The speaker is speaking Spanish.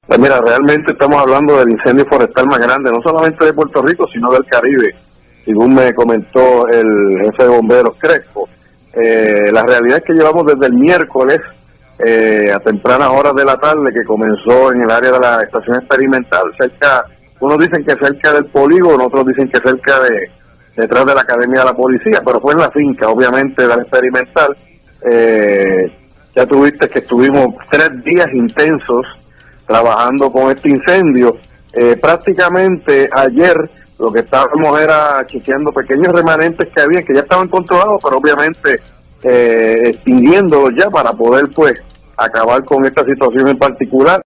Pues mira, realmente estamos hablando del incendio forestal más grande, no solamente de Puerto Rico, sino del Caribe, según me comentó el jefe de bomberos Crespo. La realidad es que llevamos desde el miércoles a tempranas horas de la tarde, que comenzó en el área de la estación experimental, unos dicen que cerca del polígono, otros dicen que detrás de la Academia de la Policía, pero fue en la finca, obviamente, de la experimental. Ya tuviste que estuvimos 3 días intensos trabajando con este incendio. Prácticamente ayer lo que estábamos era chequeando pequeños remanentes que había, que ya estaban controlados, pero obviamente extinguiéndolos ya para poder pues acabar con esta situación en particular.